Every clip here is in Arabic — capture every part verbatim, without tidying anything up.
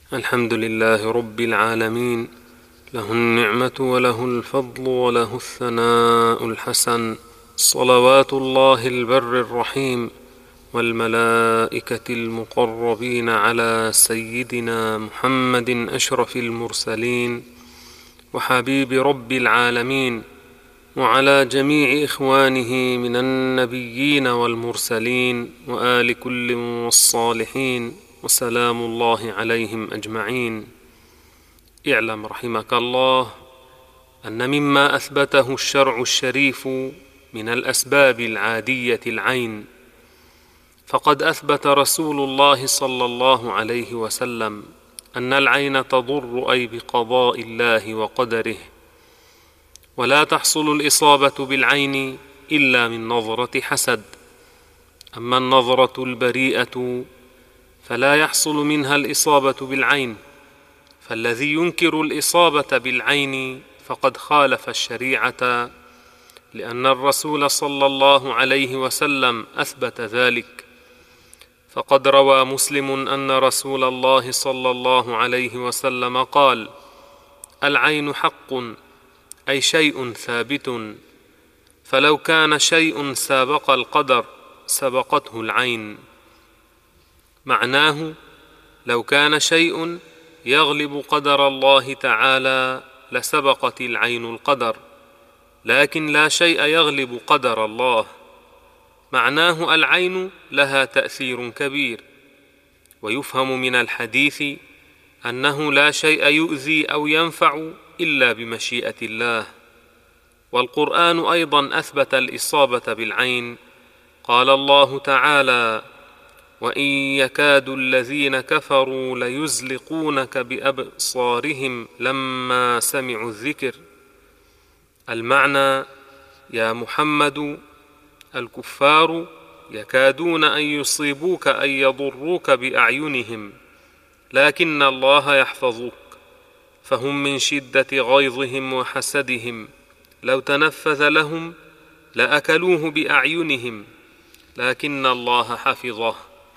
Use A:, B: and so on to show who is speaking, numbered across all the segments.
A: الحمد لله رب العالمين، له النعمة وله الفضل وله الثناء الحسن، صلوات الله البر الرحيم والملائكة المقربين على سيدنا محمد أشرف المرسلين وحبيب رب العالمين، وعلى جميع إخوانه من النبيين والمرسلين وآل كل والصالحين، وسلام الله عليهم أجمعين. اعلم رحمك الله أن مما أثبته الشرع الشريف من الأسباب العادية العين، فقد أثبت رسول الله صلى الله عليه وسلم أن العين تضر أي بقضاء الله وقدره، ولا تحصل الإصابة بالعين إلا من نظرة حسد. أما النظرة البريئة فلا يحصل منها الإصابة بالعين، فالذي ينكر الإصابة بالعين فقد خالف الشريعة، لأن الرسول صلى الله عليه وسلم أثبت ذلك. فقد روى مسلم أن رسول الله صلى الله عليه وسلم قال: العين حق، أي شيء ثابت، فلو كان شيء سابق القدر سبقته العين. معناه لو كان شيء يغلب قدر الله تعالى لسبقت العين القدر، لكن لا شيء يغلب قدر الله. معناه العين لها تأثير كبير. ويفهم من الحديث أنه لا شيء يؤذي أو ينفع إلا بمشيئة الله. والقرآن أيضا أثبت الإصابة بالعين. قال الله تعالى: وإن يكاد الذين كفروا ليزلقونك بأبصارهم لما سمعوا الذكر. المعنى: يا محمد، الكفار يكادون أن يصيبوك أن يضروك بأعينهم، لكن الله يحفظك، فهم من شدة غيظهم وحسدهم لو تنفذ لهم لأكلوه بأعينهم، لكن الله حفظه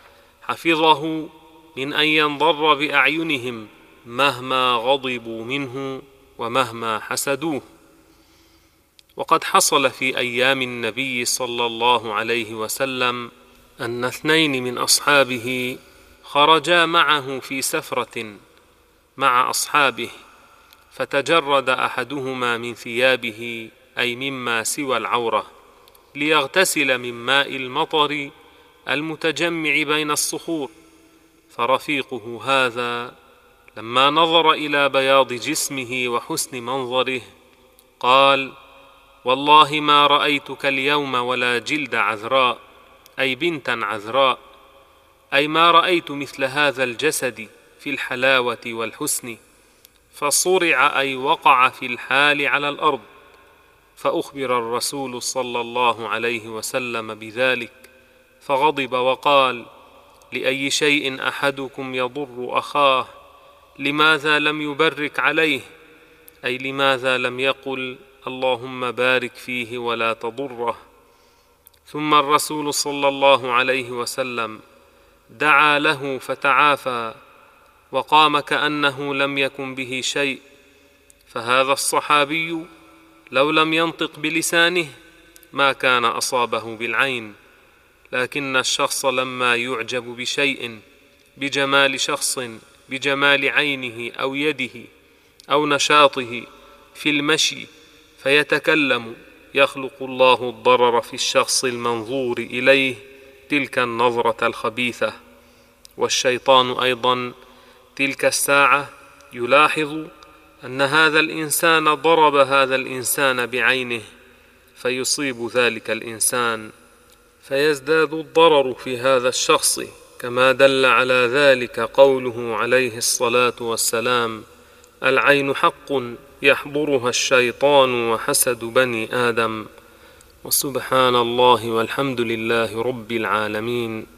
A: حفظه من أن ينضر بأعينهم مهما غضبوا منه ومهما حسدوه. وقد حصل في أيام النبي صلى الله عليه وسلم أن اثنين من أصحابه خرجا معه في سفرة مع أصحابه، فتجرد أحدهما من ثيابه، أي مما سوى العورة، ليغتسل من ماء المطر المتجمع بين الصخور. فرفيقه هذا لما نظر إلى بياض جسمه وحسن منظره قال: والله ما رأيتك اليوم ولا جلد عذراء، أي بنتا عذراء، أي ما رأيت مثل هذا الجسد في الحلاوة والحسن. فصرع أي وقع في الحال على الأرض. فأخبر الرسول صلى الله عليه وسلم بذلك، فغضب وقال: لأي شيء أحدكم يضر أخاه؟ لماذا لم يبرك عليه؟ أي لماذا لم يقل اللهم بارك فيه ولا تضره؟ ثم الرسول صلى الله عليه وسلم دعا له فتعافى وقام كأنه لم يكن به شيء. فهذا الصحابي لو لم ينطق بلسانه ما كان أصابه بالعين، لكن الشخص لما يعجب بشيء، بجمال شخص، بجمال عينه أو يده أو نشاطه في المشي فيتكلم، يخلق الله الضرر في الشخص المنظور إليه تلك النظرة الخبيثة. والشيطان أيضا تلك الساعة يلاحظ أن هذا الإنسان ضرب هذا الإنسان بعينه، فيصيب ذلك الإنسان، فيزداد الضرر في هذا الشخص، كما دل على ذلك قوله عليه الصلاة والسلام: العين حق يحضرها الشيطان وحسد بني آدم. وسبحان الله والحمد لله رب العالمين.